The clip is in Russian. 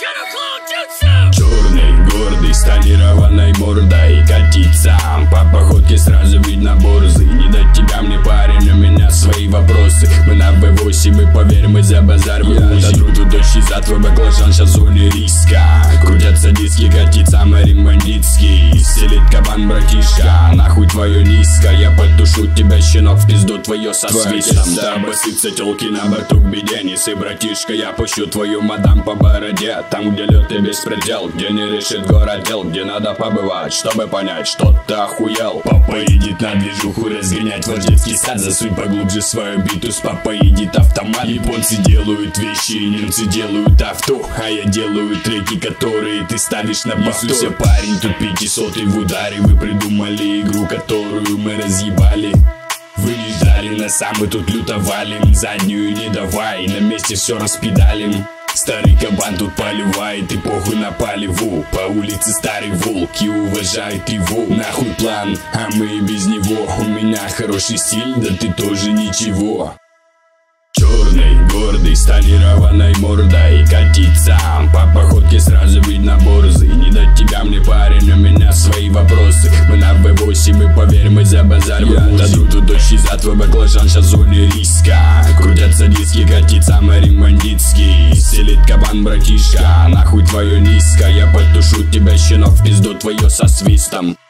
Черный, гордый, с тонированной мордой катится по походке, сразу видно борзый. Не до тебя мне, парень, у меня свои вопросы. Мы на V8, и поверь, мы за базар выучим. Я дотру тут дождь за твой баклажан, сейчас в зоне риска. Крутятся диски, катится Марин бандитский. Селит кабан, братишка, нахуй твое низко. Я подтушу тебя, щенок, в пизду твое со свистом. Да обоссытся телки на борту к беде. Неси, братишка, я пущу твою мадам по бороде. Там, где лед и беспредел, где не решит город дел, где надо побывать, чтобы понять, что ты охуел. Папа едет на движуху разгонять ваш детский сад. Засунь поглубже свою биту, с папой едет автомат. Японцы делают вещи, немцы делают авто, а я делаю треки, которые ты ставишь на повтор. Несуся, парень, тут 500-й в ударе. Вы придумали игру, которую мы разъебали. Вы не ждали нас, а мы тут люто валим. Заднюю не давай, на месте все распедалим. Старый кабан тут поливает, и похуй на поливу. По улице старый волк и уважает его. Нахуй план, а мы и без него. У меня хороший стиль, да ты тоже ничего. Черный, гордый, с тонированной мордой катится по походке, сразу видно борзый. Не до тебя мне, парень, у меня свои вопросы. Мы на V8, и поверь, мы за базар выучим. Я дотру тут дождь за твой баклажан, сейчас в зоне риска. Крутятся диски, катится Марин бандитский. Селит кабан, братишка, нахуй твое низко. Я подтушу тебя, щенок, в пизду твое со свистом.